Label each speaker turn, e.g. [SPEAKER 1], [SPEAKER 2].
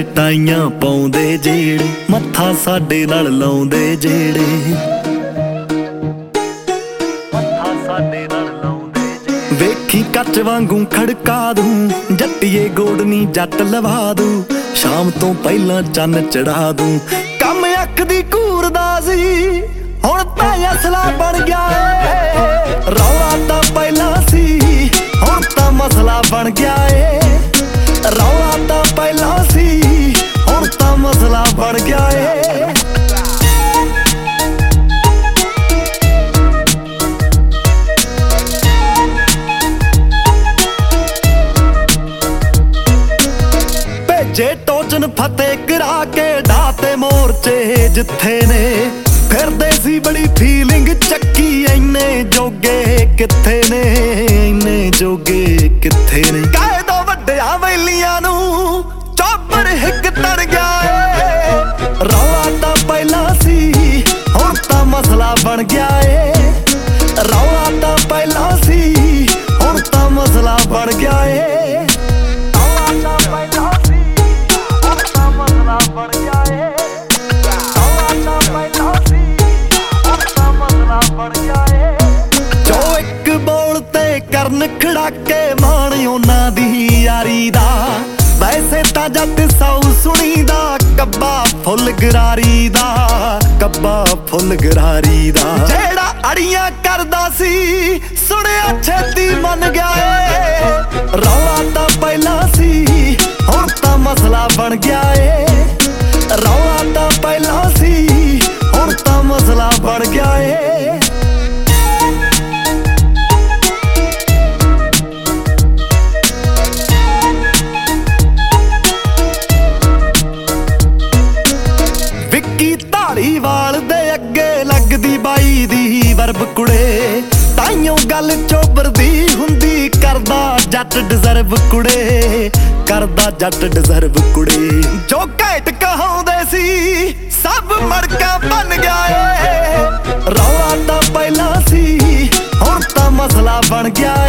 [SPEAKER 1] ਟਾਈਆਂ ਪਾਉਂਦੇ ਜਿਹੜੇ, ਮੱਥਾ ਸਾਡੇ ਨਾਲ ਲਾਉਂਦੇ ਜਿਹੜੇ, ਮੱਥਾ ਸਾਡੇ ਨਾਲ ਲਾਉਂਦੇ ਜਿਹੜੇ। ਵੇਖੀ ਕੱਚ ਵਾਂਗੂ ਖੜਕਾ ਦੂੰ, ਜੱਟੀਏ ਗੋਡਨੀ ਜੱਟ ਲਵਾ ਦੂੰ, ਸ਼ਾਮ ਤੋਂ ਪਹਿਲਾਂ ਚੰਨ ਚੜਾ ਦੂੰ। ਕੰਮ ਅੱਖ ਦੀ ਘੂਰਦਾ ਸੀ, ਹੁਣ ਤਾਂ ਅਸਲਾ ਬਣ ਗਿਆ ਏ। ਰੌਲਾ ਤਾਂ ਪਹਿਲਾਂ ਸੀ, ਹੁਣ ਤਾਂ ਮਸਲਾ ਬਣ ਗਿਆ ਏ। ਰੌਲਾ ਤਾਂ ਪਹਿਲਾਂ ਸੀ, ਹੁਣ ਤਾਂ ਮਸਲਾ ਬਣ ਗਿਆ ਏ। ਭੇਜੇ ਟੋਚਨ ਫਤਿਹ ਕਰਾ ਕੇ ਢਾਤੇ ਮੋਰਚੇ ਜਿੱਥੇ ਨੇ, ਫਿਰਦੇ ਸੀ ਬੜੀ ਫੀਲਿੰਗ ਚੱਕੀ, ਇੰਨੇ ਜੋਗੇ ਕਿੱਥੇ ਨੇ, ਇੰਨੇ ਜੋਗੇ ਕਿੱਥੇ ਨੇ। ਕਾਇਦੋ ਵੱਡਿਆਂ ਵੈਲੀਆਂ ਨੂੰ ਚੌਪਰ ਹਿੱਕ ਤੜ ਗਿਆ ਏ। ਰੌਲਾ ਤਾਂ ਪਹਿਲਾਂ ਸੀ, ਹੁਣ ਤਾਂ ਮਸਲਾ ਬਣ ਗਿਆ ਏ। ਰੌਲਾ ਤਾਂ ਪਹਿਲਾਂ ਸੀ, ਹੁਣ ਤਾਂ ਮਸਲਾ ਬਣ ਗਿਆ ਏ। ਕਰਨ ਖੜਾਕੇ ਮਾਣ ਉਹਨਾਂ ਦੀ ਯਾਰੀ ਦਾ, ਵੈਸੇ ਤਾਂ ਜੱਟ ਸੌ ਸੁਣੀਦਾ, ਕੱਬਾ ਫੁੱਲ ਗਰਾਰੀ ਦਾ, ਕੱਬਾ ਫੁੱਲ ਗਰਾਰੀ ਦਾ। ਜਿਹੜਾ ਅੜੀਆਂ ਕਰਦਾ ਸੀ, ਸੁਣਿਆ ਛੇਤੀ ਮੰਨ ਗਿਆ ਏ। ਰੌਲਾ ਤਾਂ ਪਹਿਲਾਂ ਸੀ, ਹੁਣ ਤਾਂ ਮਸਲਾ ਬਣ ਗਿਆ ਏ। ਰੌਲਾ ਤਾਂ ਪਹਿਲਾਂ ਸੀ, ਹੁਣ ਤਾਂ ਮਸਲਾ ਬਣ ਗਿਆ ਏ। ਵਿੱਕੀ ਧਾਲੀਵਾਲ ਦੇ ਅੱਗੇ ਲੱਗਦੀ ਬਾਈ ਦੀ ਵਰਬ ਕੁੜੇ, ਤਾਈਓ ਗੱਲ ਚੋਬਰਦੀ ਹੁੰਦੀ, ਕਰਦਾ ਜੱਟ ਡਿਜ਼ਰਵ ਕੁੜੇ, ਕਰਦਾ ਜੱਟ ਡਿਜ਼ਰਵ ਕੁੜੇ। ਜੋ ਘੈਂਟ ਕਹਾਉਂਦੇ ਸੀ, ਸਭ ਮੜਕਾ ਬਣ ਗਿਆ ਏ। ਰੌਲਾ ਤਾਂ ਪਹਿਲਾਂ ਸੀ, ਹੁਣ ਤਾਂ ਮਸਲਾ ਬਣ ਗਿਆ